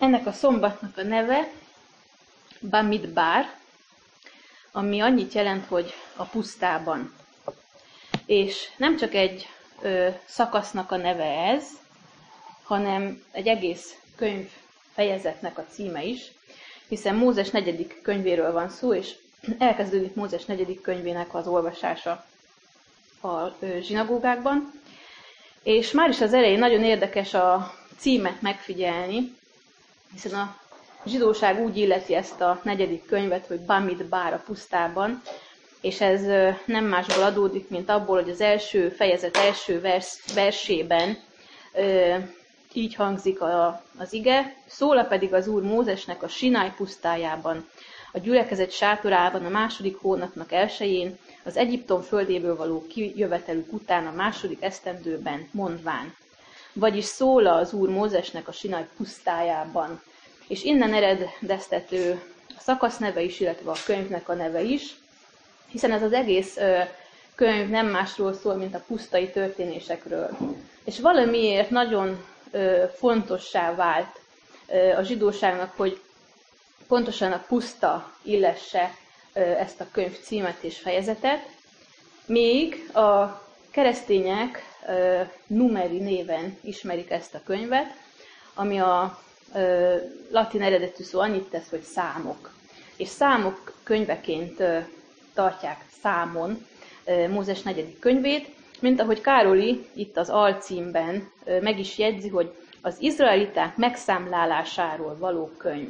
Ennek a szombatnak a neve Bamidbar, ami annyit jelent, hogy a pusztában. És nem csak egy szakasznak a neve ez, hanem egy egész könyv fejezetnek a címe is, hiszen Mózes 4. könyvéről van szó, és elkezdődik Mózes 4. könyvének az olvasása a zsinagógákban. És már is az elején nagyon érdekes a címet megfigyelni, hiszen a zsidóság úgy illeti ezt a 4. könyvet, hogy Bamidbar, a pusztában, és ez nem másból adódik, mint abból, hogy az első fejezet első versében így hangzik az ige: szóla pedig az Úr Mózesnek a Sináj pusztájában, a gyülekezet sátorában a 2. hónapnak 1-jén, az Egyiptom földéből való kijövetelük után a 2. esztendőben, mondván. Vagyis szóla az Úr Mózesnek a Sináj pusztájában. És innen eredeztető a szakasz neve is, illetve a könyvnek a neve is, hiszen ez az egész könyv nem másról szól, mint a pusztai történésekről. És valamiért nagyon fontossá vált a zsidóságnak, hogy pontosan a puszta illesse ezt a könyv címet és fejezetet, még a keresztények numeri néven ismerik ezt a könyvet, ami a latin eredetű szó annyit tesz, hogy számok. És számok könyveként tartják számon Mózes 4. könyvét, mint ahogy Károli itt az alcímben meg is jegyzi, hogy az izraeliták megszámlálásáról való könyv.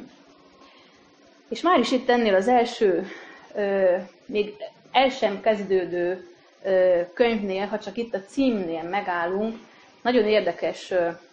És már is itt ennél az első, még el sem kezdődő könyvnél, ha csak itt a címnél megállunk, nagyon érdekes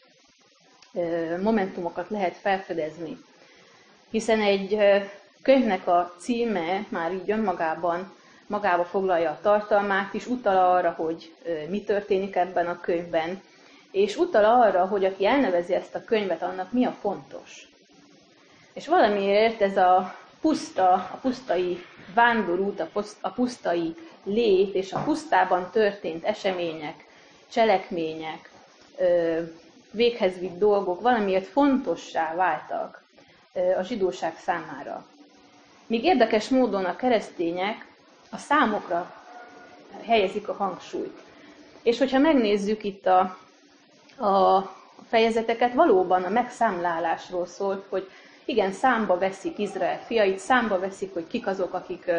momentumokat lehet felfedezni. Hiszen egy könyvnek a címe már így önmagában magába foglalja a tartalmát, és utal arra, hogy mi történik ebben a könyvben, és utal arra, hogy aki elnevezi ezt a könyvet, annak mi a fontos. És valamiért ez a pusztai vándorút, a pusztai lét és a pusztában történt események, cselekmények, véghez vitt dolgok valamiért fontossá váltak a zsidóság számára. Míg érdekes módon a keresztények a számokra helyezik a hangsúlyt. És hogyha megnézzük itt a fejezeteket, valóban a megszámlálásról szólt, hogy igen, számba veszik Izrael fiait, számba veszik, hogy kik azok, akik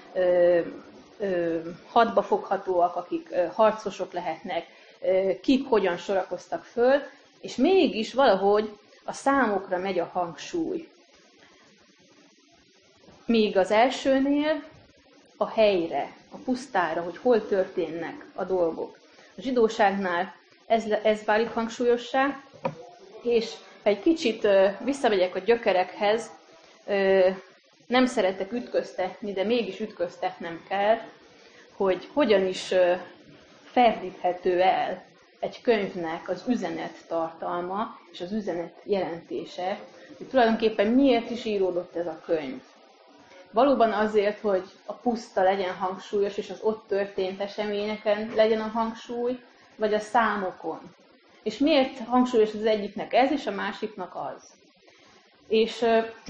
hadba foghatóak, akik harcosok lehetnek, kik hogyan sorakoztak föl, és mégis valahogy a számokra megy a hangsúly. Míg az elsőnél a helyre, a pusztára, hogy hol történnek a dolgok. A zsidóságnál ez válik hangsúlyossá, és ha egy kicsit visszamegyek a gyökerekhez, nem szeretek ütköztetni, de mégis ütköztetnem kell, hogy hogyan is ferdíthető el egy könyvnek az üzenet tartalma és az üzenet jelentése, hogy tulajdonképpen miért is íródott ez a könyv. Valóban azért, hogy a puszta legyen hangsúlyos, és az ott történt eseményeken legyen a hangsúly, vagy a számokon. És miért hangsúlyos az egyiknek ez, és a másiknak az. És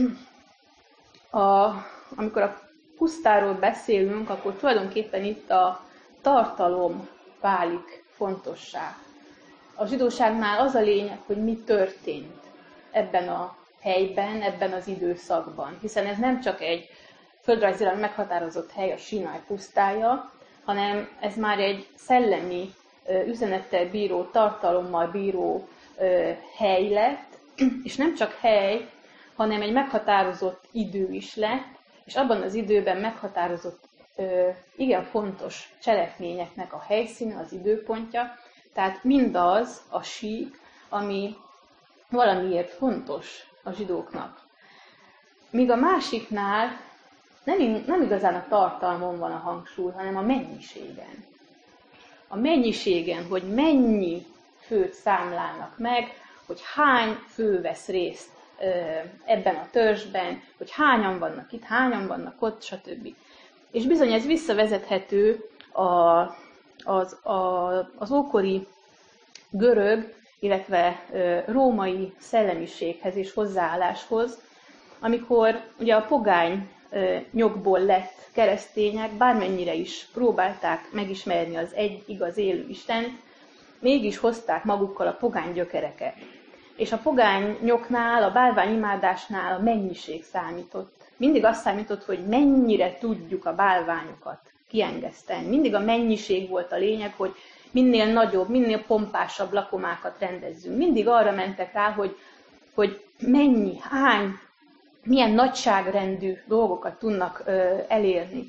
amikor a pusztáról beszélünk, akkor tulajdonképpen itt a tartalom válik fontossá. A zsidóságnál az a lényeg, hogy mi történt ebben a helyben, ebben az időszakban. Hiszen ez nem csak egy földrajzilag meghatározott hely, a Sináj pusztája, hanem ez már egy szellemi üzenettel bíró, tartalommal bíró hely lett, és nem csak hely, hanem egy meghatározott idő is lett, és abban az időben meghatározott igen fontos cselekményeknek a helyszíne, az időpontja, tehát mindaz a sík, ami valamiért fontos a zsidóknak. Míg a másiknál nem igazán a tartalmon van a hangsúly, hanem a mennyiségen. A mennyiségen, hogy mennyi főt számlálnak meg, hogy hány fő vesz részt ebben a törzsben, hogy hányan vannak itt, hányan vannak ott, stb. És bizony ez visszavezethető az ókori görög illetve római szellemiséghez és hozzáálláshoz, amikor ugye a pogány nyokból lett keresztények, bármennyire is próbálták megismerni az egy igaz élő Istent, mégis hozták magukkal a pogány gyökereket. És a pogányoknál, a bálványimádásnál a mennyiség számított. Mindig azt számított, hogy mennyire tudjuk a bálványokat kiengeszteni. Mindig a mennyiség volt a lényeg, hogy minél nagyobb, minél pompásabb lakomákat rendezzünk. Mindig arra mentek rá, hogy mennyi, hány, milyen nagyságrendű dolgokat tudnak elérni.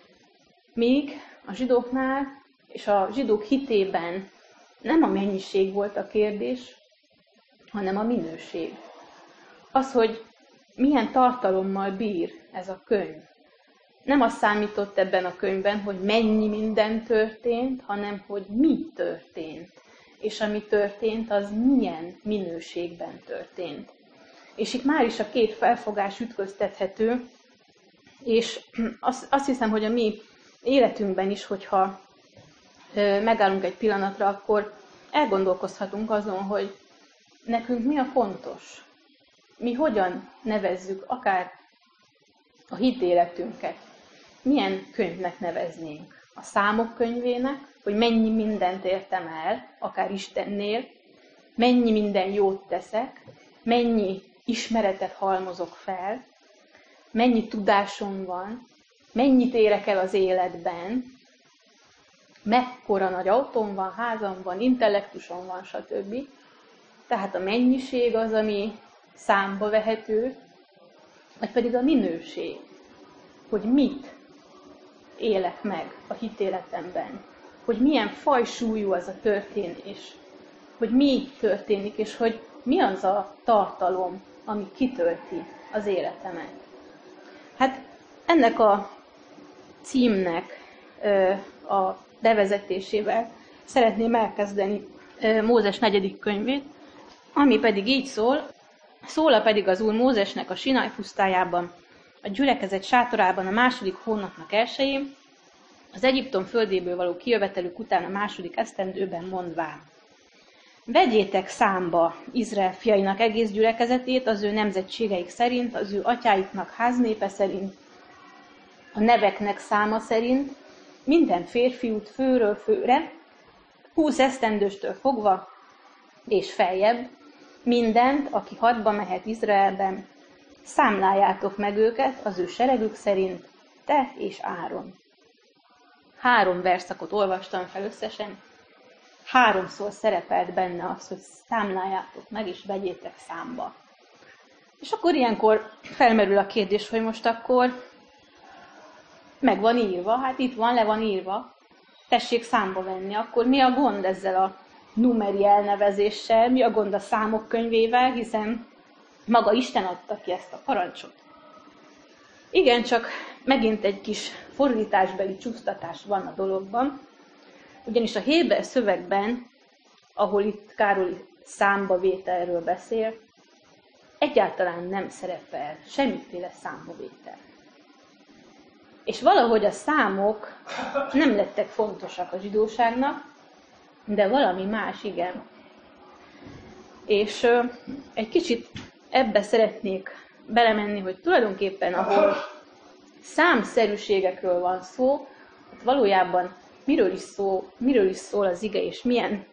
Míg a zsidóknál és a zsidók hitében nem a mennyiség volt a kérdés, hanem a minőség. Az, hogy milyen tartalommal bír ez a könyv. Nem az számított ebben a könyvben, hogy mennyi minden történt, hanem hogy mi történt. És ami történt, az milyen minőségben történt. És itt már is a két felfogás ütköztethető, és azt hiszem, hogy a mi életünkben is, hogyha megállunk egy pillanatra, akkor elgondolkozhatunk azon, hogy nekünk mi a fontos. Mi hogyan nevezzük akár a hitéletünket. Milyen könyvnek neveznénk? A számok könyvének, hogy mennyi mindent értem el, akár Istennél, mennyi minden jót teszek, mennyi ismeretet halmozok fel, mennyi tudásom van, mennyit érek el az életben, mekkora nagy autóm van, házam van, intellektusom van, stb. Tehát a mennyiség az, ami számba vehető, vagy pedig a minőség, hogy mit élek meg a hitéletemben, hogy milyen fajsúlyú az a történés, hogy mi történik, és hogy mi az a tartalom, ami kitölti az életemet. Hát ennek a címnek a bevezetésével szeretném elkezdeni Mózes 4. könyvét, ami pedig így szól: Szóla pedig az Úr Mózesnek a Sináj pusztájában, a gyülekezet sátorában a 2. hónapnak 1-én, az Egyiptom földéből való kijövetelük után a 2. esztendőben mondván: Vegyétek számba Izrael fiainak egész gyülekezetét az ő nemzetségeik szerint, az ő atyáiknak háznépe szerint, a neveknek száma szerint, minden férfiút főről főre, 20 esztendőstől fogva és feljebb, mindent, aki hadba mehet Izraelben, számláljátok meg őket az ő seregük szerint, te és Áron. 3 verszakot olvastam fel összesen, 3-szor szerepelt benne az, hogy számláljátok meg, és vegyétek számba. És akkor ilyenkor felmerül a kérdés, hogy most akkor meg van írva, hát itt van, le van írva, tessék számba venni, akkor mi a gond ezzel a numeri elnevezéssel, mi a gond a számok könyvével, hiszen maga Isten adta ki ezt a parancsot. Igen, csak megint egy kis fordításbeli csúsztatás van a dologban, ugyanis a héber szövegben, ahol itt Károly számbavételről beszél, egyáltalán nem szerepel semmiféle számbavétel. És valahogy a számok nem lettek fontosak a zsidóságnak, de valami más igen. És egy kicsit ebbe szeretnék belemenni, hogy tulajdonképpen ahol számszerűségekről van szó, ott valójában miről is szól az ige, és milyen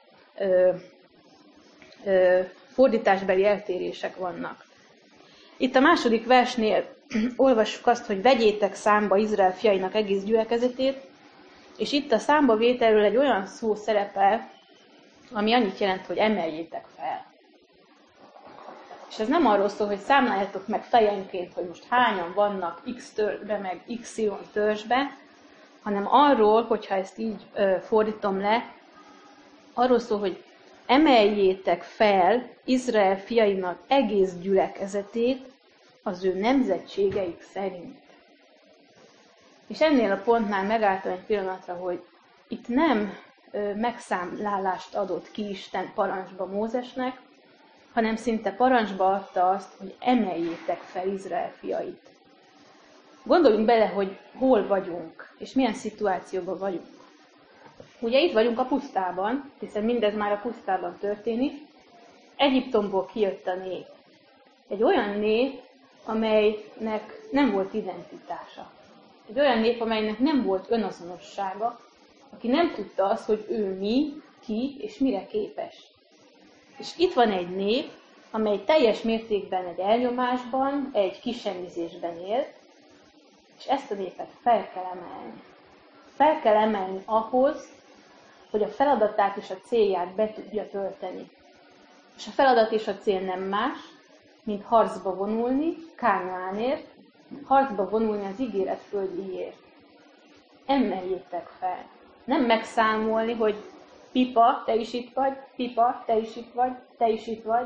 fordításbeli eltérések vannak. Itt a 2. versnél olvassuk azt, hogy vegyétek számba Izrael fiainak egész gyülekezetét, és itt a számbavételről egy olyan szó szerepel, ami annyit jelent, hogy emeljétek fel. És ez nem arról szól, hogy számláljátok meg fejenként, hogy most hányan vannak X törzsbe, meg XY törzsbe, hanem arról, hogyha ezt így fordítom le, arról szól, hogy emeljétek fel Izrael fiainak egész gyülekezetét az ő nemzetségeik szerint. És ennél a pontnál megálltam egy pillanatra, hogy itt nem megszámlálást adott ki Isten parancsba Mózesnek, hanem szinte parancsba adta azt, hogy emeljétek fel Izrael fiait. Gondoljunk bele, hogy hol vagyunk, és milyen szituációban vagyunk. Ugye itt vagyunk a pusztában, hiszen mindez már a pusztában történik, Egyiptomból kijött a nép. Egy olyan nép, amelynek nem volt identitása. Egy olyan nép, amelynek nem volt önazonossága, aki nem tudta azt, hogy ő mi, ki és mire képes. És itt van egy nép, amely teljes mértékben egy elnyomásban, egy kisemmizésben él, és ezt a népet fel kell emelni. Fel kell emelni ahhoz, hogy a feladatát és a célját be tudja tölteni. És a feladat és a cél nem más, mint harcba vonulni Kánaánért, harcba vonulni az ígéret földjéért. Emeljétek fel. Nem megszámolni, hogy Pipa, te is itt vagy, Pipa, te is itt vagy, te is itt vagy.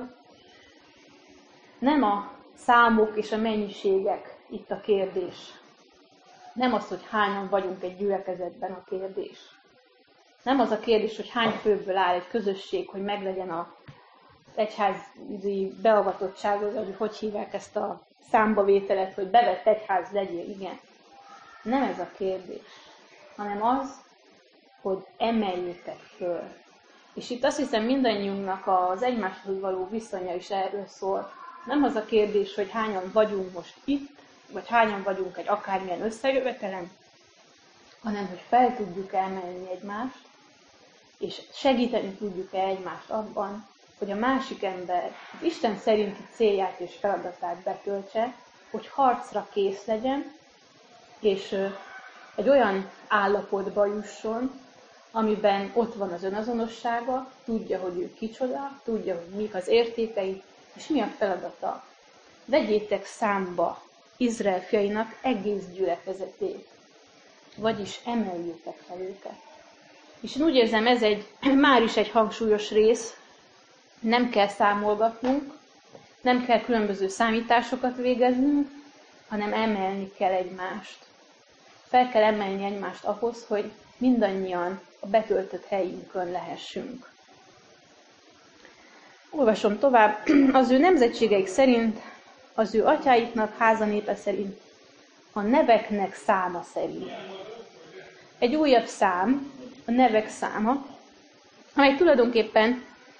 Nem a számok és a mennyiségek itt a kérdés. Nem az, hogy hányan vagyunk egy gyülekezetben a kérdés. Nem az a kérdés, hogy hány főből áll egy közösség, hogy meglegyen az egyházi beavatottságot, vagy hogy hívják ezt a számbavételet, hogy bevett egyház legyél, igen. Nem ez a kérdés, hanem az, hogy emeljétek föl. És itt azt hiszem mindannyiunknak az egymáshoz való viszonya is erről szól. Nem az a kérdés, hogy hányan vagyunk most itt, vagy hányan vagyunk egy akármilyen összejövetelen, hanem hogy fel tudjuk emelni egymást, és segíteni tudjuk-e egymást abban, hogy a másik ember az Isten szerinti célját és feladatát betöltse, hogy harcra kész legyen, és egy olyan állapotba jusson, amiben ott van az önazonossága, tudja, hogy ő kicsoda, tudja, hogy mik az értékei, és mi a feladata. Vegyétek számba Izrael fiainak egész gyülekezetét, vagyis emeljétek fel őket. És én úgy érzem, ez már is egy hangsúlyos rész, nem kell számolgatnunk, nem kell különböző számításokat végeznünk, hanem emelni kell egymást. Fel kell emelni egymást ahhoz, hogy mindannyian a betöltött helyünkön lehessünk. Olvasom tovább. Az ő nemzetségeik szerint, az ő atyáiknak házanépe szerint, a neveknek száma szerint. Egy újabb szám, a nevek száma, amely tulajdonképpen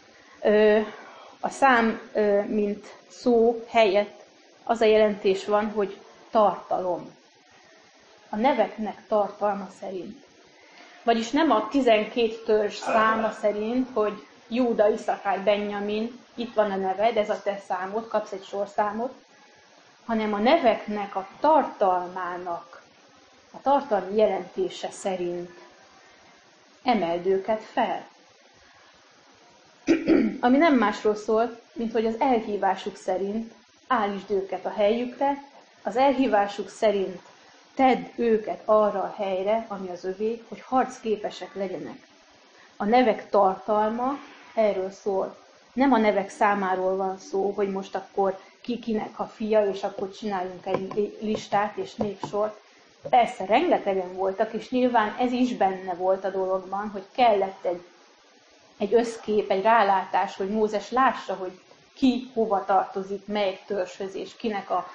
a szám, mint szó helyett az a jelentés van, hogy tartalom. A neveknek tartalma szerint. Vagyis nem a 12 törzs száma szerint, hogy Júda, Iszakár, Benjamin, itt van a neved, ez a te számod, kapsz egy sorszámot, hanem a neveknek a tartalmának, a tartalmi jelentése szerint emeld őket fel. Ami nem másról szól, mint hogy az elhívásuk szerint állítsd őket a helyükre, az elhívásuk szerint tedd őket arra a helyre, ami az övé, hogy harcképesek legyenek. A nevek tartalma erről szól. Nem a nevek számáról van szó, hogy most akkor kinek a fia, és akkor csináljunk egy listát és névsort. Persze, rengetegen voltak, és nyilván ez is benne volt a dologban, hogy kellett egy összkép, egy rálátás, hogy Mózes lássa, hogy ki hova tartozik, melyik törzshöz, és kinek a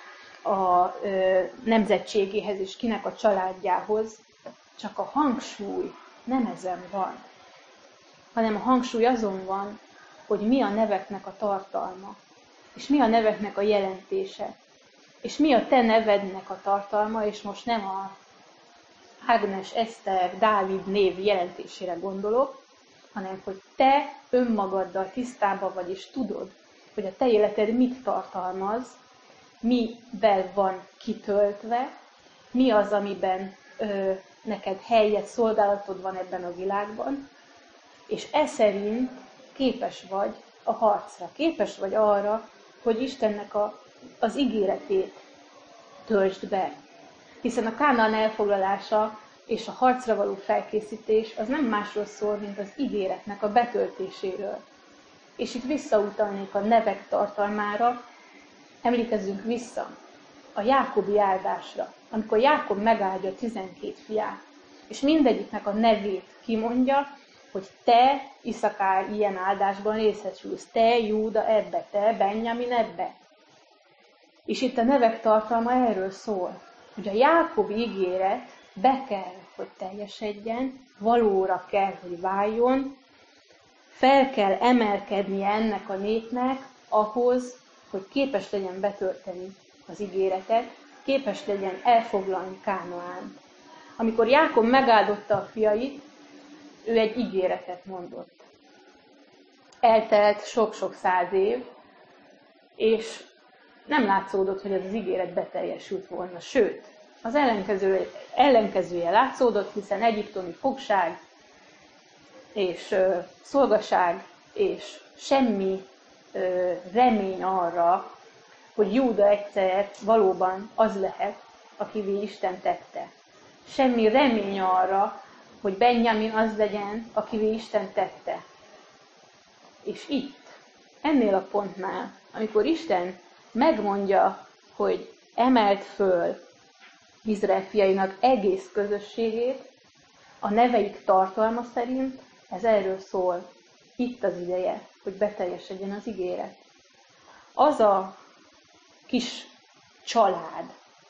nemzetségéhez, és kinek a családjához. Csak a hangsúly nem ezen van, hanem a hangsúly azon van, hogy mi a neveknek a tartalma, és mi a neveknek a jelentése, és mi a te nevednek a tartalma, és most nem a Ágnes, Eszter, Dávid név jelentésére gondolok, hanem hogy te önmagaddal tisztában vagy, és tudod, hogy a te életed mit tartalmaz, mivel van kitöltve, mi az, amiben neked helyed, szolgálatod van ebben a világban, és e szerint képes vagy a harcra, képes vagy arra, hogy Istennek az ígéretét töltsd be. Hiszen a Kánaán elfoglalása és a harcra való felkészítés az nem másról szól, mint az ígéretnek a betöltéséről. És itt visszautalnék a nevek tartalmára, emlékezzünk vissza a Jákobi áldásra, amikor Jákob megáldja 12 fiát, és mindegyiknek a nevét kimondja, hogy te, Iszakár, ilyen áldásban részesülsz, te, Júda, ebbe, te, Benjamin, ebbe. És itt a nevek tartalma erről szól, hogy a Jákobi ígéret be kell, hogy teljesedjen, valóra kell, hogy váljon, fel kell emelkednie ennek a népnek ahhoz, hogy képes legyen betölteni az ígéretet, képes legyen elfoglalni Kánaánt. Amikor Jákob megáldotta a fiait, ő egy ígéretet mondott. Eltelt sok-sok 100 év, és nem látszódott, hogy ez az ígéret beteljesült volna. Sőt, az ellenkezője látszódott, hiszen egyiptomi fogság és szolgaság és semmi remény arra, hogy Júda egyszer valóban az lehet, akivé Isten tette. Semmi remény arra, hogy Benjamin az legyen, akivé Isten tette. És itt, ennél a pontnál, amikor Isten megmondja, hogy emelt föl Izrael fiainak egész közösségét, a neveik tartalma szerint, ez erről szól. Itt az ideje, hogy beteljesedjen az ígéret. Az a kis család,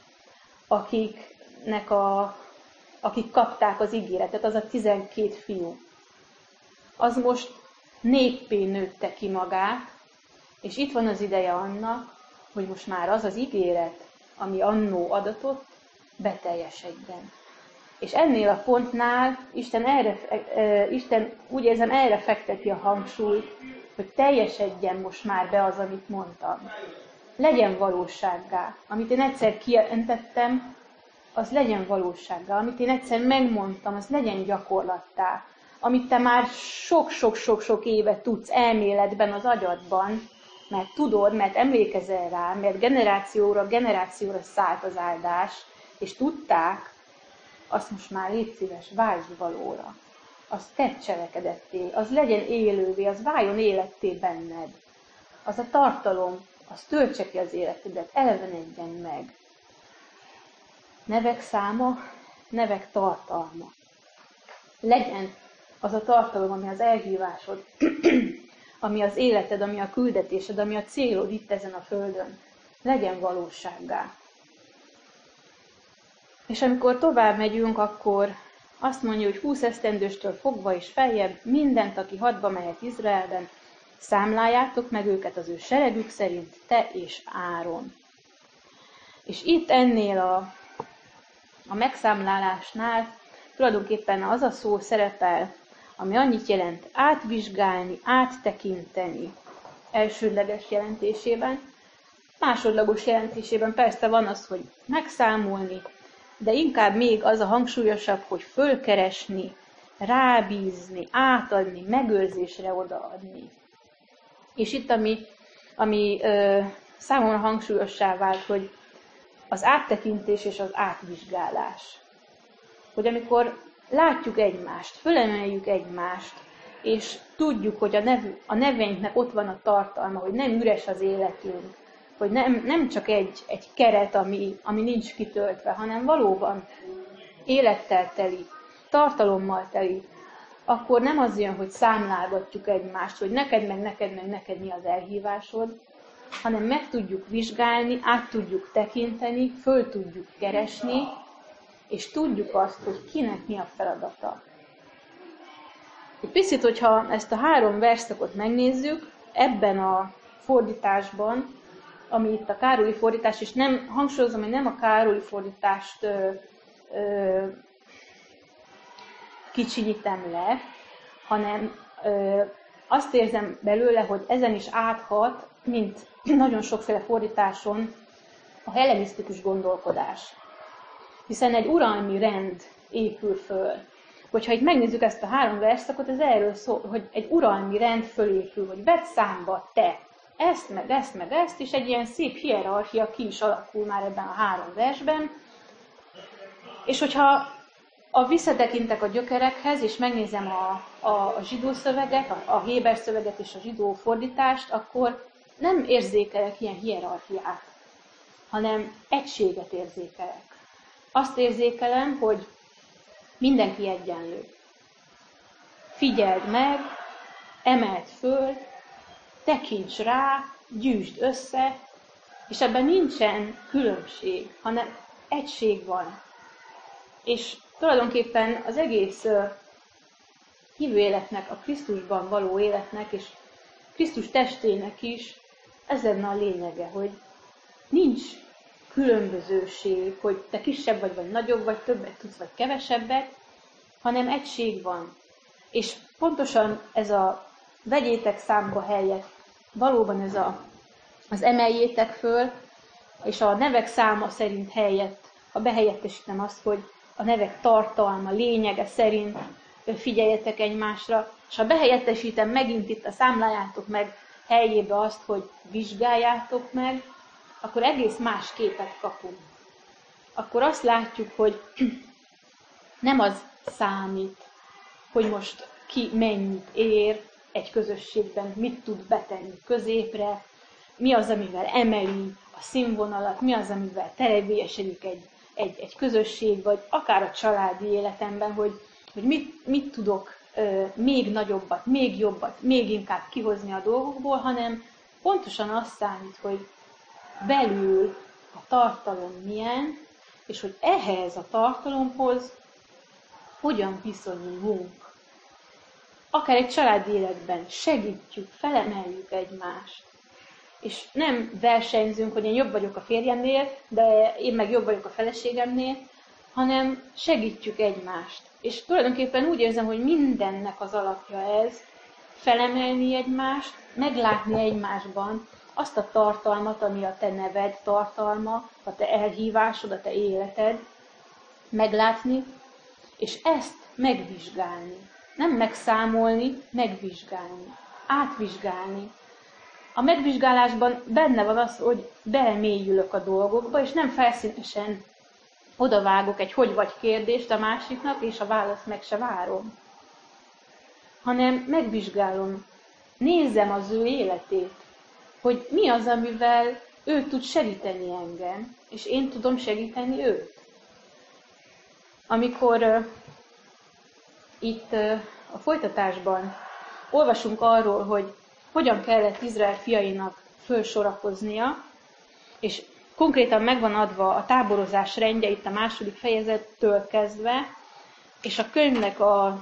akik kapták az ígéretet, az a 12 fiú, az most néppé nőtte ki magát, és itt van az ideje annak, hogy most már az az ígéret, ami annó adatott, beteljesedjen. És ennél a pontnál Isten úgy érzem erre fekteti a hangsúlyt, hogy teljesedjen most már be az, amit mondtam. Legyen valósággá. Amit én egyszer kijelentettem, az legyen valósággá. Amit én egyszer megmondtam, az legyen gyakorlattá. Amit te már sok-sok-sok-sok éve tudsz elméletben az agyadban, mert tudod, mert emlékezel rá, mert generációra szállt az áldás, és tudták, azt most már légy szíves, váltsd valóra. Az tedd cselekedetté, az legyen élővé, az váljon életté benned. Az a tartalom, az töltse ki az életedet, elevenedjen meg. Nevek száma, nevek tartalma. Legyen az a tartalom, ami az elhívásod, ami az életed, ami a küldetésed, ami a célod itt ezen a földön. Legyen valósággá. És amikor tovább megyünk, akkor azt mondja, hogy 20 esztendőstől fogva és feljebb mindent, aki hadba mehet Izraelben, számláljátok meg őket az ő seregük szerint, te és Áron. És itt ennél a megszámlálásnál tulajdonképpen az a szó szerepel, ami annyit jelent átvizsgálni, áttekinteni elsődleges jelentésében. Másodlagos jelentésében persze van az, hogy megszámolni, de inkább még az a hangsúlyosabb, hogy fölkeresni, rábízni, átadni, megőrzésre odaadni. És itt, ami számomra hangsúlyossá vált, hogy az áttekintés és az átvizsgálás. Hogy látjuk egymást, fölemeljük egymást, és tudjuk, hogy a neveinknek ott van a tartalma, hogy nem üres az életünk, hogy nem csak egy keret, ami nincs kitöltve, hanem valóban élettel teli, tartalommal teli, akkor nem az jön, hogy számlálgatjuk egymást, hogy neked mi az elhívásod, hanem meg tudjuk vizsgálni, át tudjuk tekinteni, föl tudjuk keresni, és tudjuk azt, hogy kinek mi a feladata. Egy picit, hogyha ezt a 3 verszakot megnézzük, ebben a fordításban, ami itt a Károlyi fordítás, és nem hangsúlyozom, hogy nem a Károlyi fordítást kicsinyítem le, hanem azt érzem belőle, hogy ezen is áthat, mint nagyon sokféle fordításon, a hellenisztikus gondolkodás. Hiszen egy uralmi rend épül föl. Hogyha itt megnézzük ezt a 3 verszakot, ez erről szól, hogy egy uralmi rend fölépül, hogy vedd számba te ezt, meg ezt, és egy ilyen szép hierarchia ki is alakul már ebben a 3 versben. És hogyha visszatekintek a gyökerekhez, és megnézem a zsidó szöveget, a héber szöveget és a zsidó fordítást, akkor nem érzékelek ilyen hierarchiát, hanem egységet érzékelek. Azt érzékelem, hogy mindenki egyenlő. Figyeld meg, emeld föl, tekints rá, gyűjtsd össze, és ebben nincsen különbség, hanem egység van. És tulajdonképpen az egész hívő életnek, a Krisztusban való életnek, és Krisztus testének is ez lenne a lényege, hogy nincs különbözőség, hogy te kisebb vagy nagyobb, vagy többet tudsz, vagy kevesebbet, hanem egység van. És pontosan ez a vegyétek számba helyett, valóban ez az emeljétek föl, és a nevek száma szerint helyett, ha behelyettesítem azt, hogy a nevek tartalma, lényege szerint figyeljetek egymásra, és ha behelyettesítem megint itt a számlájátok meg helyébe azt, hogy vizsgáljátok meg, akkor egész más képet kapunk. Akkor azt látjuk, hogy nem az számít, hogy most ki mennyit ér egy közösségben, mit tud betenni középre, mi az, amivel emeli a színvonalat, mi az, amivel terebélyesedik egy közösség, vagy akár a családi életemben, hogy mit tudok még nagyobbat, még jobbat, még inkább kihozni a dolgokból, hanem pontosan azt számít, hogy belül a tartalom milyen, és hogy ehhez a tartalomhoz hogyan viszonyulunk. Akár egy családi életben segítjük, felemeljük egymást. És nem versenyzünk, hogy én jobb vagyok a férjemnél, de én meg jobb vagyok a feleségemnél, hanem segítjük egymást. És tulajdonképpen úgy érzem, hogy mindennek az alapja ez, felemelni egymást, meglátni egymásban azt a tartalmat, ami a te neved tartalma, a te elhívásod, a te életed, meglátni, és ezt megvizsgálni. Nem megszámolni, megvizsgálni, átvizsgálni. A megvizsgálásban benne van az, hogy belemélyülök a dolgokba, és nem felszínesen odavágok egy hogy vagy kérdést a másiknak, és a választ meg se várom. Hanem megvizsgálom, nézem az ő életét, hogy mi az, amivel ő tud segíteni engem, és én tudom segíteni őt. Amikor itt a folytatásban olvasunk arról, hogy hogyan kellett Izrael fiainak fölsorakoznia, és konkrétan megvan adva a táborozás rendje itt a 2. fejezettől kezdve, és a könyvnek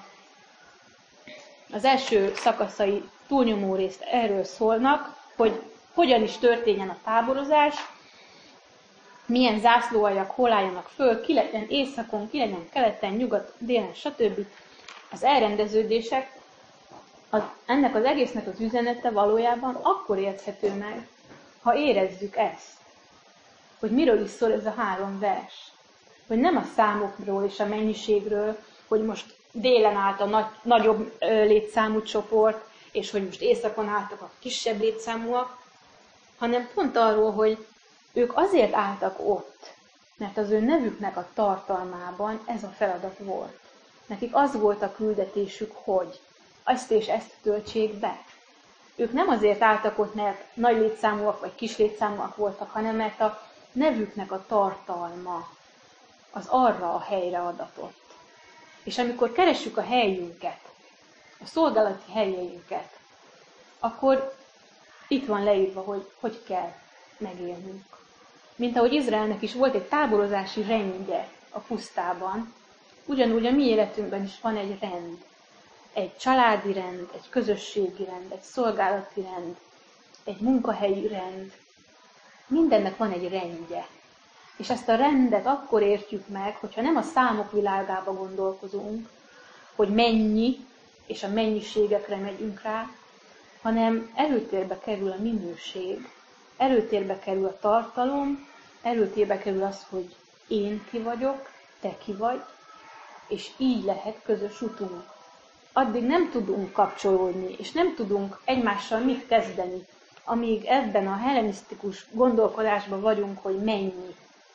az első szakaszai túlnyomó részt erről szólnak, hogy hogyan is történjen a táborozás, milyen zászlóaljak hol álljanak föl, ki legyen északon, ki legyen keleten, nyugat, délen, stb. Az elrendeződések, ennek az egésznek az üzenete valójában akkor érthető meg, ha érezzük ezt, hogy miről is szól ez a 3 vers. Hogy nem a számokról és a mennyiségről, hogy most délen állt a nagyobb létszámú csoport, és hogy most északon álltak a kisebb létszámúak, hanem pont arról, hogy ők azért álltak ott, mert az ő nevüknek a tartalmában ez a feladat volt. Nekik az volt a küldetésük, hogy ezt és ezt töltsék be. Ők nem azért álltak ott, mert nagy létszámúak vagy kis létszámúak voltak, hanem mert a nevüknek a tartalma az arra a helyre adatott. És amikor keressük a helyünket, a szolgálati helyeinket, akkor itt van leírva, hogy hogy kell megélnünk. Mint ahogy Izraelnek is volt egy táborozási rendje a pusztában, ugyanúgy a mi életünkben is van egy rend. Egy családi rend, egy közösségi rend, egy szolgálati rend, egy munkahelyi rend. Mindennek van egy rendje. És ezt a rendet akkor értjük meg, hogyha nem a számok világába gondolkozunk, hogy mennyi, és a mennyiségekre megyünk rá, hanem előtérbe kerül a minőség, előtérbe kerül a tartalom, előtérbe kerül az, hogy én ki vagyok, te ki vagy, és így lehet közös utunk. Addig nem tudunk kapcsolódni, és nem tudunk egymással mit kezdeni, amíg ebben a hellenisztikus gondolkodásban vagyunk, hogy mennyi.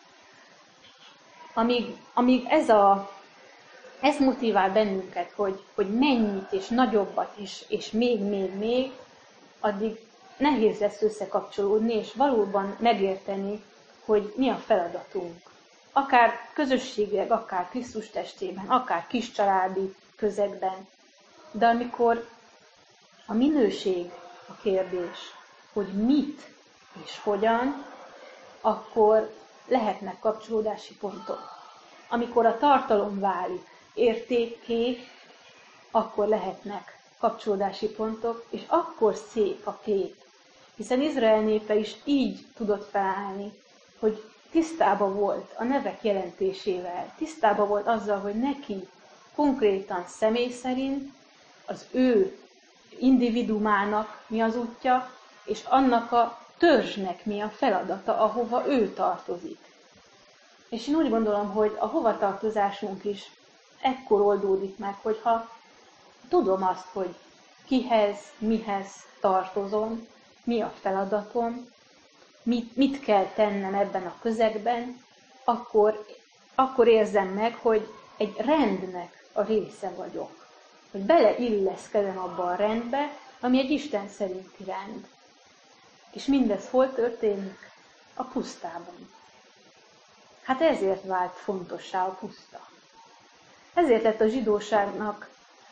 Amíg ez motivál bennünket, hogy mennyit és nagyobbat és még, addig nehéz lesz összekapcsolódni, és valóban megérteni, hogy mi a feladatunk. Akár közösségileg, akár Krisztus testében, akár kis családi közegben. De amikor a minőség a kérdés, hogy mit és hogyan, akkor lehetnek kapcsolódási pontok. Amikor a tartalom válik értékké, akkor lehetnek kapcsolódási pontok, és akkor szép a kép. Hiszen Izrael népe is így tudott felállni, hogy tisztában volt a nevek jelentésével, tisztában volt azzal, hogy neki konkrétan személy szerint az ő individumának mi az útja, és annak a törzsnek mi a feladata, ahova ő tartozik. És én úgy gondolom, hogy a hovatartozásunk is ekkor oldódik meg, hogyha tudom azt, hogy kihez, mihez tartozom, mi a feladatom, mit kell tennem ebben a közegben, akkor érzem meg, hogy egy rendnek a része vagyok. Hogy beleilleszkedem abba a rendbe, ami egy Isten szerinti rend. És mindez hol történik? A pusztában. Hát ezért vált fontossá a puszta. Ezért lett a zsidóságnak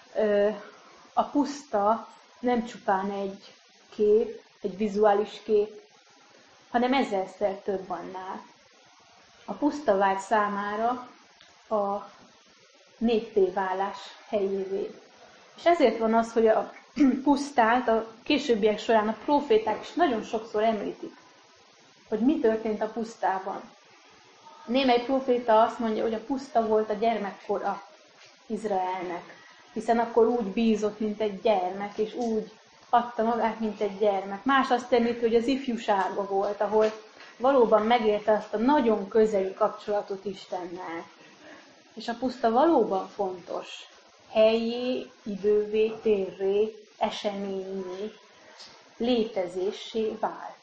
a puszta nem csupán egy kép, egy vizuális kép, hanem ezerszer több annál. A puszta vált számára a néppé válás helyévé. És ezért van az, hogy a pusztát a későbbiek során a próféták is nagyon sokszor említik, hogy mi történt a pusztában. Némely próféta azt mondja, hogy a puszta volt a gyermekkora Izraelnek, hiszen akkor úgy bízott, mint egy gyermek, és úgy adta magát, mint egy gyermek. Más azt említi, hogy az ifjúsága volt, ahol valóban megélte azt a nagyon közeli kapcsolatot Istennel. És a puszta valóban fontos. Hellyé, idővé, térré, eseményé, létezéssé vált.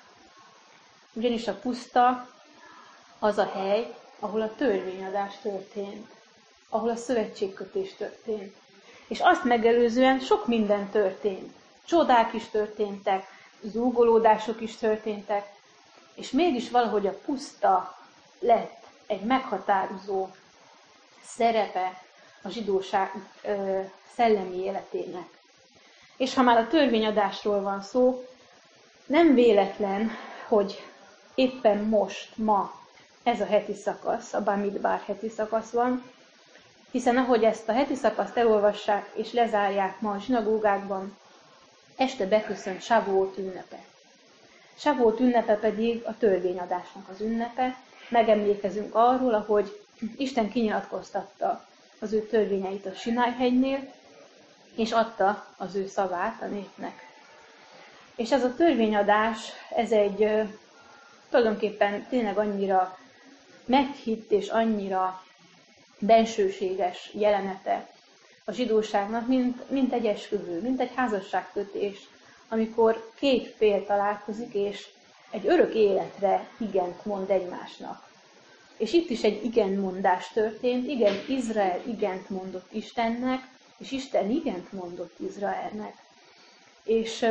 Ugyanis a puszta az a hely, ahol a törvényadás történt, ahol a szövetségkötés történt. És azt megelőzően sok minden történt. Csodák is történtek, zúgolódások is történtek, és mégis valahogy a puszta lett egy meghatározó szerepe a zsidóság szellemi életének. És ha már a törvényadásról van szó, nem véletlen, hogy éppen most, ma ez a heti szakasz, a Bamidbár heti szakasz van, hiszen ahogy ezt a heti szakaszt elolvassák és lezárják ma a zsinagógákban, este beköszönt Savót ünnepe. Savót ünnepe pedig a törvényadásnak az ünnepe. Megemlékezünk arról, ahogy Isten kinyilatkoztatta az ő törvényeit a Sináj-hegynél, és adta az ő szavát a népnek. És ez a törvényadás, ez egy tulajdonképpen tényleg annyira meghitt és annyira bensőséges jelenete a zsidóságnak, mint egy esküvő, mint egy házasságkötés, amikor két fél találkozik, és egy örök életre igent mond egymásnak. És itt is egy igenmondás történt, igen, Izrael igent mondott Istennek, és Isten igent mondott Izraelnek. És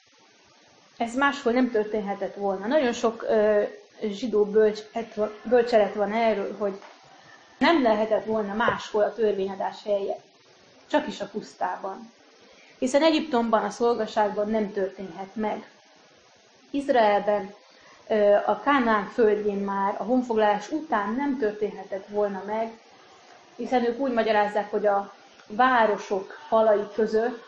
ez máshol nem történhetett volna. Nagyon sok zsidó bölcselet van erről, hogy nem lehetett volna máshol a törvényadás helye, csak is a pusztában. Hiszen Egyiptomban, a szolgaságban nem történhet meg. Izraelben, a Kánaán földjén már a honfoglalás után nem történhetett volna meg, hiszen ők úgy magyarázzák, hogy a városok falai között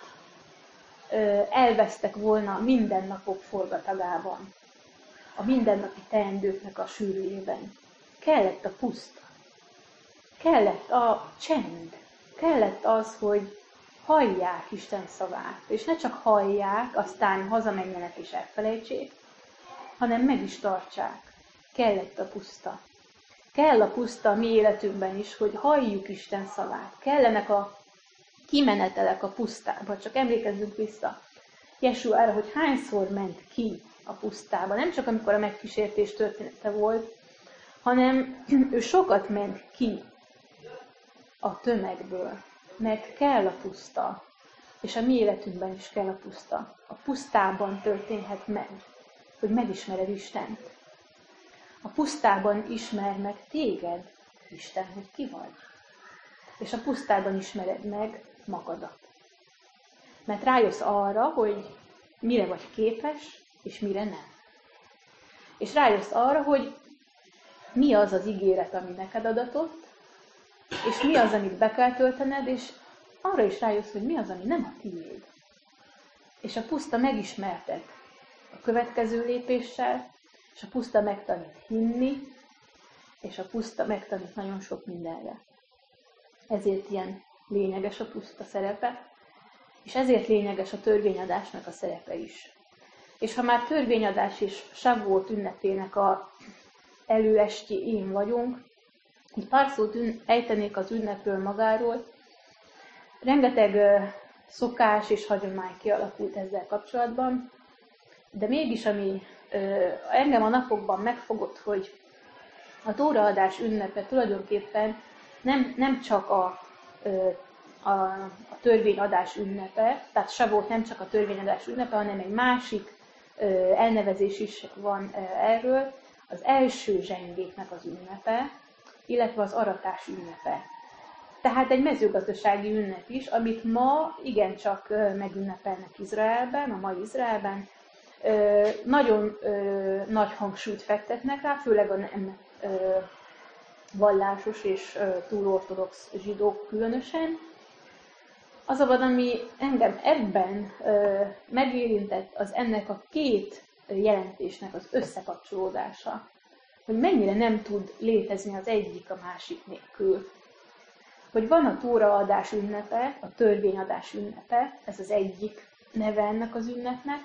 elvesztek volna a mindennapok forgatagában, a mindennapi teendőknek a sűrűjében. Kellett a puszta, kellett a csend, kellett az, hogy hallják Isten szavát, és ne csak hallják, aztán hazamenjenek és elfelejtsék, hanem meg is tartsák. Kellett a puszta. Kell a puszta a mi életünkben is, hogy halljuk Isten szavát. Kellenek a kimenetelek a pusztába. Csak emlékezzünk vissza Jesú arra, hogy hányszor ment ki a pusztába. Nem csak amikor a megkísértés története volt, hanem ő sokat ment ki a tömegből. Mert kell a puszta. És a mi életünkben is kell a puszta. A pusztában történhet meg, hogy megismered Istent. A pusztában ismer meg téged, Isten, hogy ki vagy. És a pusztában ismered meg magadat. Mert rájössz arra, hogy mire vagy képes, és mire nem. És rájössz arra, hogy mi az az ígéret, ami neked adatott, és mi az, amit be kell töltened, és arra is rájössz, hogy mi az, ami nem a tiéd. És a puszta megismertet a következő lépéssel, és a puszta megtanít hinni, és a puszta megtanít nagyon sok mindenre. Ezért ilyen lényeges a puszta szerepe, és ezért lényeges a törvényadásnak a szerepe is. És ha már törvényadás és Savót ünnepének a előestéjén vagyunk, egy pár szót ejtenék az ünnepről magáról. Rengeteg szokás és hagyomány kialakult ezzel kapcsolatban, de mégis ami engem a napokban megfogott, hogy a tóraadás ünnepe tulajdonképpen nem csak a törvényadás ünnepe, tehát Savót nem csak a törvényadás ünnepe, hanem egy másik elnevezés is van erről, az első zsengéknek az ünnepe, illetve az aratás ünnepe. Tehát egy mezőgazdasági ünnep is, amit ma igencsak megünnepelnek Izraelben, a mai Izraelben. Nagyon nagy hangsúlyt fektetnek rá, főleg a nem vallásos és túlortodox zsidók különösen. Az a vad, ami engem ebben megérintett, az ennek a két jelentésnek az összekapcsolódása. Hogy mennyire nem tud létezni az egyik a másik nélkül. Hogy van a tóraadás ünnepe, a törvényadás ünnepe, ez az egyik neve ennek az ünnepnek.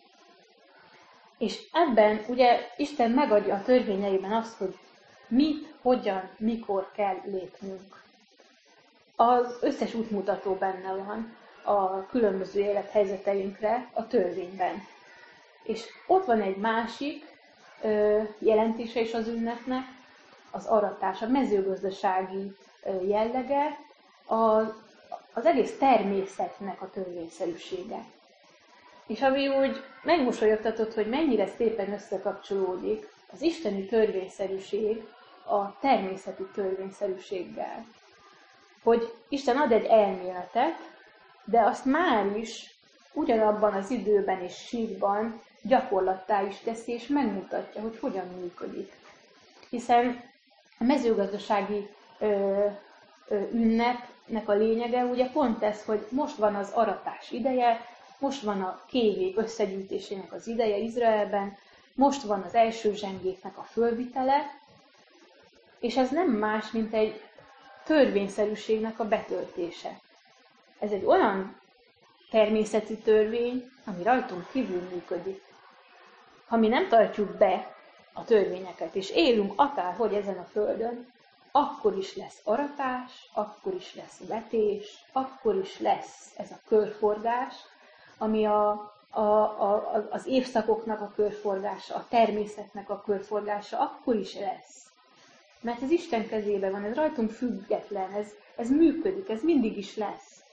És ebben ugye Isten megadja a törvényeiben azt, hogy mit, hogyan, mikor kell lépnünk. Az összes útmutató benne van a különböző élethelyzeteinkre a törvényben. És ott van egy másik jelentése is az ünnepnek, az aratás, a mezőgazdasági jellege, az egész természetnek a törvényszerűsége. És ami úgy megmosolyogtatott, hogy mennyire szépen összekapcsolódik az isteni törvényszerűség a természeti törvényszerűséggel. Hogy Isten ad egy elméletet, de azt már is ugyanabban az időben és síkban gyakorlattá is teszi, és megmutatja, hogy hogyan működik. Hiszen a mezőgazdasági ünnepnek a lényege ugye pont ez, hogy most van az aratás ideje, most van a kévék összegyűjtésének az ideje Izraelben, most van az első zsengéknek a fölvitele, és ez nem más, mint egy törvényszerűségnek a betöltése. Ez egy olyan természeti törvény, ami rajtunk kívül működik. Ha mi nem tartjuk be a törvényeket, és élünk akárhogy ezen a földön, akkor is lesz aratás, akkor is lesz vetés, akkor is lesz ez a körforgás, ami az évszakoknak a körforgása, a természetnek a körforgása, akkor is lesz. Mert ez Isten kezében van, ez rajtunk független, ez működik, ez mindig is lesz.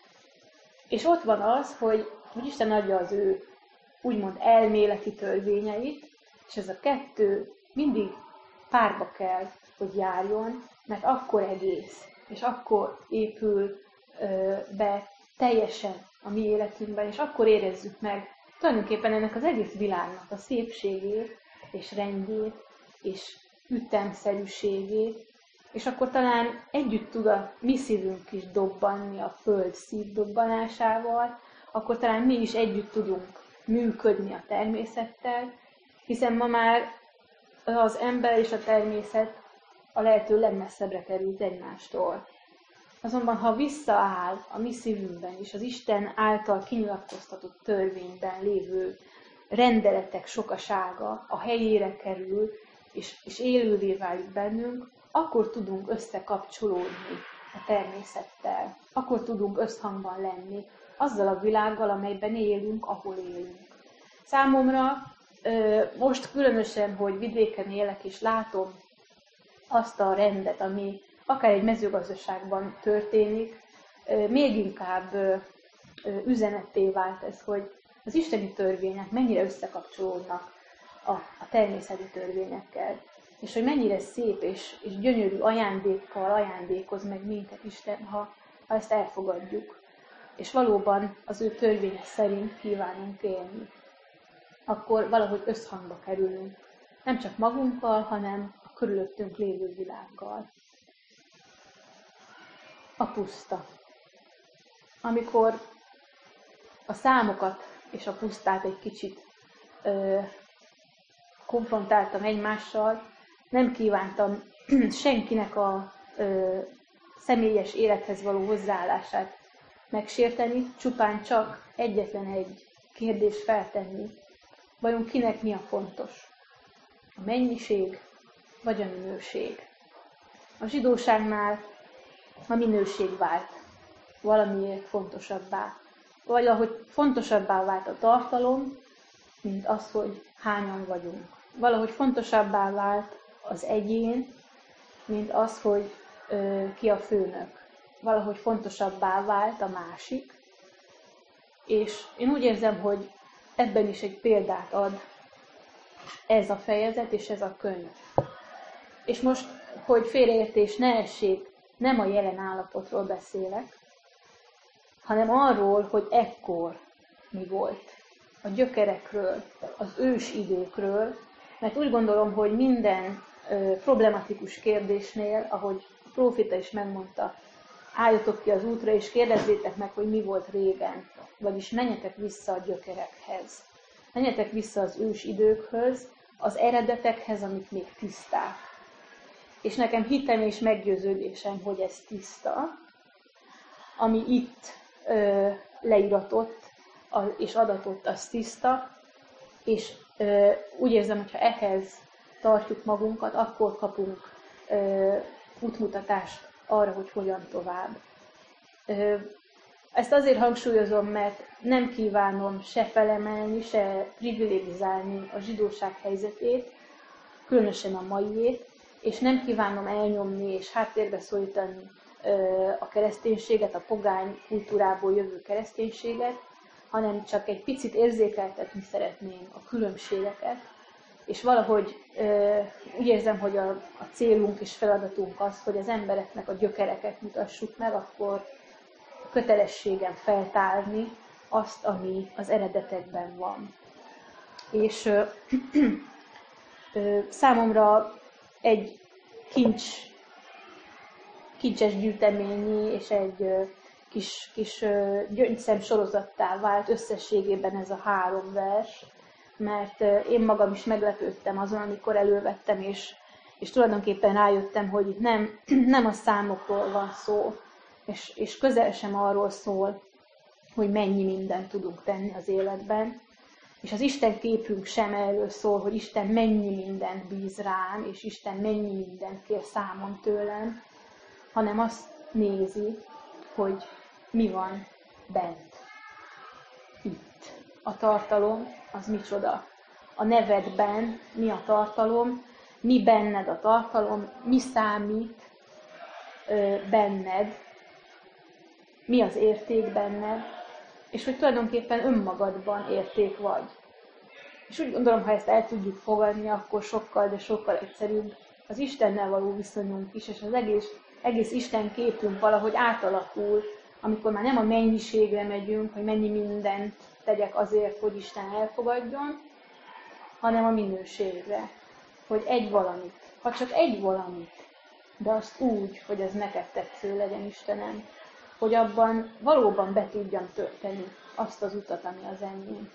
És ott van az, hogy Isten adja az ő úgymond elméleti törvényeit, és ez a kettő mindig párba kell, hogy járjon, mert akkor egész, és akkor épül be teljesen a mi életünkben, és akkor érezzük meg tulajdonképpen ennek az egész világnak a szépségét, és rendjét, és ütemszerűségét, és akkor talán együtt tud a mi szívünk is dobbanni a Föld szívdobbanásával, akkor talán mi is együtt tudunk működni a természettel, hiszen ma már az ember és a természet a lehető legmesszebbre került egymástól. Azonban, ha visszaáll a mi szívünkben is az Isten által kinyilatkoztatott törvényben lévő rendeletek sokasága a helyére kerül, és élővé válik bennünk, akkor tudunk összekapcsolódni a természettel, akkor tudunk összhangban lenni azzal a világgal, amelyben élünk, ahol élünk. Számomra most különösen, hogy vidéken élek, és látom azt a rendet, ami akár egy mezőgazdaságban történik, még inkább üzenetté vált ez, hogy az isteni törvények mennyire összekapcsolódnak a természeti törvényekkel, és hogy mennyire szép és gyönyörű ajándékkal ajándékoz meg minket Isten, ha ezt elfogadjuk, és valóban az ő törvénye szerint kívánunk élni. Akkor valahogy összhangba kerülünk, nem csak magunkkal, hanem a körülöttünk lévő világgal. A puszta. amikor a számokat és a pusztát egy kicsit konfrontáltam egymással, nem kívántam senkinek a személyes élethez való hozzáállását megsérteni, csupán csak egyetlen egy kérdést feltenni. Vajon kinek mi a fontos? A mennyiség vagy a minőség? A zsidóságnál a minőség vált valamiért fontosabbá. Vagy ahogy fontosabbá vált a tartalom, mint az, hogy hányan vagyunk. Valahogy fontosabbá vált az egyén, mint az, hogy ki a főnök. Valahogy fontosabbá vált a másik. És én úgy érzem, hogy ebben is egy példát ad ez a fejezet és ez a könyv. És most, hogy félreértés ne essék, nem a jelen állapotról beszélek, hanem arról, hogy ekkor mi volt. A gyökerekről, az ősidőkről, mert úgy gondolom, hogy minden problematikus kérdésnél, ahogy a próféta is megmondta, álljatok ki az útra, és kérdezzétek meg, hogy mi volt régen, vagyis menjetek vissza a gyökerekhez. Menjetek vissza az ősidőkhöz, az eredetekhez, amik még tiszták. És nekem hitem és meggyőződésem, hogy ez tiszta, ami itt leíratott és adatott, az tiszta, és úgy érzem, hogyha ehhez tartjuk magunkat, akkor kapunk útmutatást arra, hogy hogyan tovább. Ezt azért hangsúlyozom, mert nem kívánom se felemelni, se privilegizálni a zsidóság helyzetét, különösen a maiét, és nem kívánom elnyomni és háttérbe szorítani a kereszténységet, a pogány kultúrából jövő kereszténységet, hanem csak egy picit érzékeltetni szeretném a különbségeket, és valahogy úgy érzem, hogy a célunk és feladatunk az, hogy az embereknek a gyökereket mutassuk meg, akkor kötelességem feltárni azt, ami az eredetekben van. És számomra egy kincses gyűjteményi és egy kis gyöngyszem sorozattá vált összességében ez a 3 vers, mert én magam is meglepődtem azon, amikor elővettem, és tulajdonképpen rájöttem, hogy itt nem a számokról van szó, és közel sem arról szól, hogy mennyi mindent tudunk tenni az életben, és az Isten képünk sem erről szól, hogy Isten mennyi mindent bíz rám, és Isten mennyi mindent kér számon tőlem, hanem azt nézi, hogy mi van bent, itt. A tartalom az micsoda. A nevedben mi a tartalom, mi benned a tartalom, mi számít benned, mi az érték benned, és hogy tulajdonképpen önmagadban érték vagy. És úgy gondolom, ha ezt el tudjuk fogadni, akkor sokkal, de sokkal egyszerűbb az Istennel való viszonyunk is, és az egész Isten képünk valahogy átalakul, amikor már nem a mennyiségre megyünk, hogy mennyi mindent tegyek azért, hogy Isten elfogadjon, hanem a minőségre, hogy egy valamit, ha csak egy valamit, de azt úgy, hogy ez neked tetsző legyen, Istenem, hogy abban valóban be tudjam tölteni azt az utat, ami az enyém.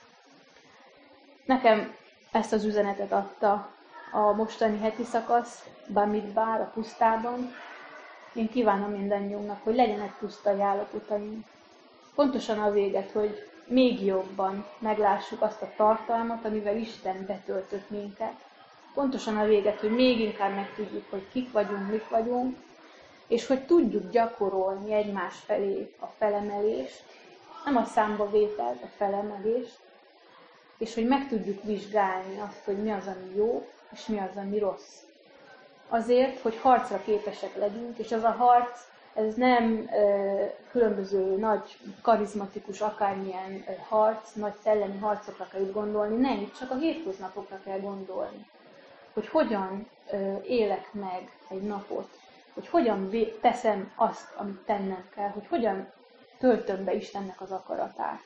Nekem ezt az üzenetet adta a mostani heti szakasz, Bamidbár, a pusztában. Én kívánom mindannyiunknak, hogy legyenek pusztai állapotaink. Pontosan a véget, hogy még jobban meglássuk azt a tartalmat, amivel Isten betöltött minket. Pontosan a véget, hogy még inkább megtudjuk, hogy kik vagyunk, mik vagyunk, és hogy tudjuk gyakorolni egymás felé a felemelést, nem a számba vételt, a felemelést, és hogy meg tudjuk vizsgálni azt, hogy mi az, ami jó, és mi az, ami rossz. Azért, hogy harcra képesek legyünk, és az a harc, ez nem különböző nagy, karizmatikus, akármilyen harc, nagy szellemi harcokra kell itt gondolni, nem, itt csak a hétköznapokra kell gondolni. Hogy hogyan élek meg egy napot, hogy hogyan teszem azt, amit tennem kell, hogy hogyan töltöm be Istennek az akaratát.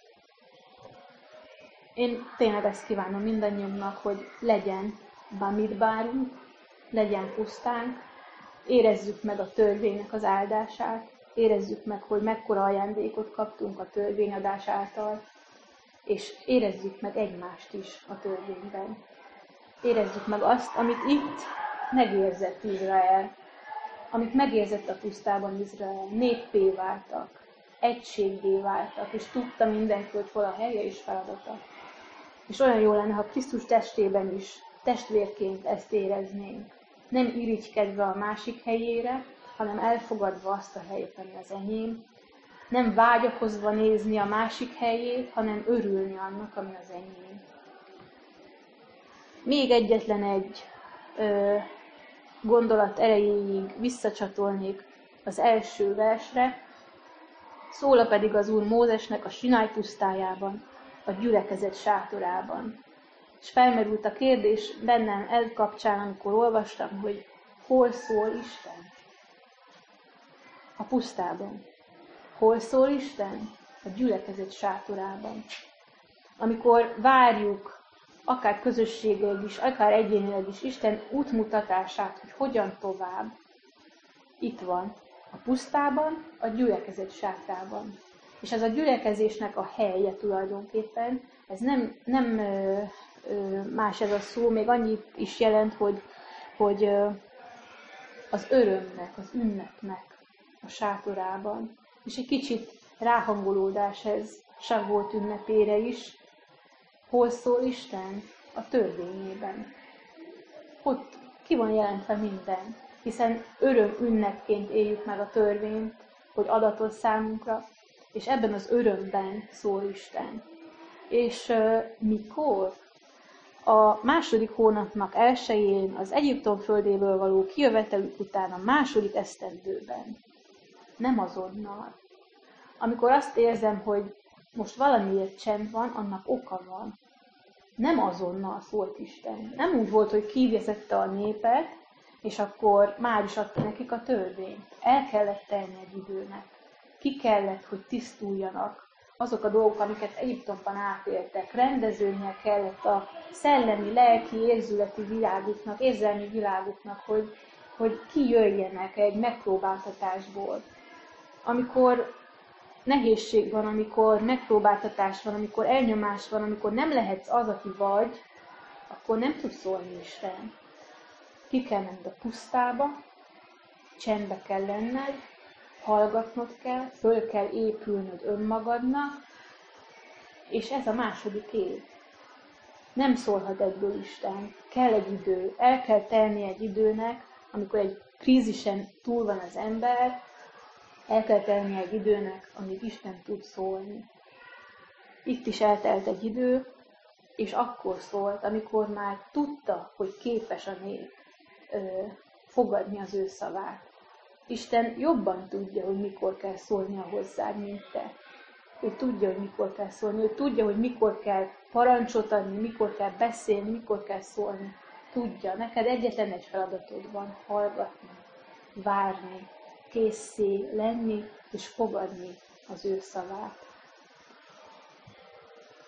Én tényleg ezt kívánom mindannyiunknak, hogy legyen Bamidbárunk, legyen pusztánk, érezzük meg a törvénynek az áldását, érezzük meg, hogy mekkora ajándékot kaptunk a törvényadás által, és érezzük meg egymást is a törvényben. Érezzük meg azt, amit itt megérzett Izrael, amit megérzett a pusztában Izrael. Néppé váltak, egységgé váltak, és tudta mindenki, hogy hol a helye és feladata. És olyan jó lenne, ha Krisztus testében is testvérként ezt éreznénk. Nem irigykedve a másik helyére, hanem elfogadva azt a helyet, ami az enyém. Nem vágyakozva nézni a másik helyét, hanem örülni annak, ami az enyém. Még egyetlen egy gondolat erejéig visszacsatolnék az első versre. Szóla pedig az Úr Mózesnek a Sináj pusztájában, a gyülekezet sátorában. És felmerült a kérdés bennem ez kapcsán, amikor olvastam, hogy hol szól Isten? A pusztában. Hol szól Isten? A gyülekezet sátorában. Amikor várjuk, akár közösségileg is, akár egyénileg is Isten útmutatását, hogy hogyan tovább, itt van, a pusztában, a gyülekezet sátrában. És ez a gyülekezésnek a helye tulajdonképpen, ez nem más ez a szó, még annyit is jelent, hogy az örömnek, az ünnepnek a sátorában. És egy kicsit ráhangolódás ez Savót ünnepére is. Hol szól Isten? A törvényében. Ott ki van jelentve minden, hiszen öröm ünnepként éljük meg a törvényt, hogy adatot számunkra, és ebben az örömben szól Isten. És mikor? A második hónapnak elsején, az Egyiptom földéből való kijövetelük után, a második esztendőben. Nem azonnal. Amikor azt érzem, hogy most valamiért csend van, annak oka van. Nem azonnal szólt Isten. Nem úgy volt, hogy kivezette a népet, és akkor már is adta nekik a törvényt. El kellett tenni egy időnek. Ki kellett, hogy tisztuljanak azok a dolgok, amiket Egyiptomban átéltek. Rendeződnie kellett a szellemi, lelki, érzületi világuknak, érzelmi világuknak, hogy kijöjjenek egy megpróbáltatásból. Amikor nehézség van, amikor megpróbáltatás van, amikor elnyomás van, amikor nem lehetsz az, aki vagy, akkor nem tudsz szólni Isten. Ki kell menned a pusztába, csendbe kell lenned, hallgatnod kell, föl kell épülnöd önmagadnak, és ez a második év. Nem szólhat egyből Isten, kell egy idő, el kell tenni egy időnek, amikor egy krízisen túl van az ember, el kell tenni egy időnek, amíg Isten tud szólni. Itt is eltelt egy idő, és akkor szólt, amikor már tudta, hogy képes a nép fogadni az ő szavát. Isten jobban tudja, hogy mikor kell szólnia hozzád, mint te. Ő tudja, hogy mikor kell szólni, ő tudja, hogy mikor kell parancsot adni, mikor kell beszélni, mikor kell szólni. Tudja, neked egyetlen egy feladatod van, hallgatni, várni, készé lenni és fogadni az ő szavát.